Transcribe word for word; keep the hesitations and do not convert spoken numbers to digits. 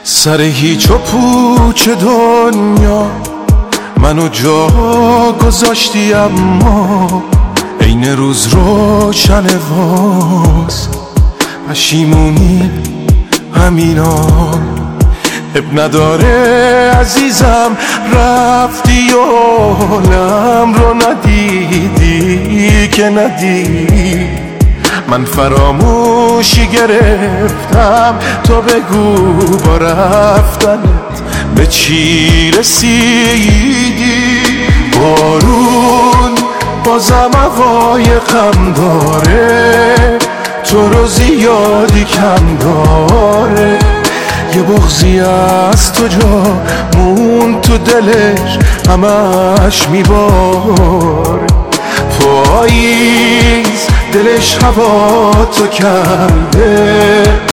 سر هیچ و پوچ دنیا منو جا گذاشتی، اما عین روز روشن واس پشیمونی همینا. اب نداره عزیزم رفتی و حالم رو ندیدی که ندیدی. من فراموشی گرفتم، تو بگو با رفتنت به چی رسیدی. بارون بازم هوای غم داره، تو رو زیادی کم داره. یه بغضی از تو جا مون تو دلش همش میباره. پاییز دلش هوا تو کرده،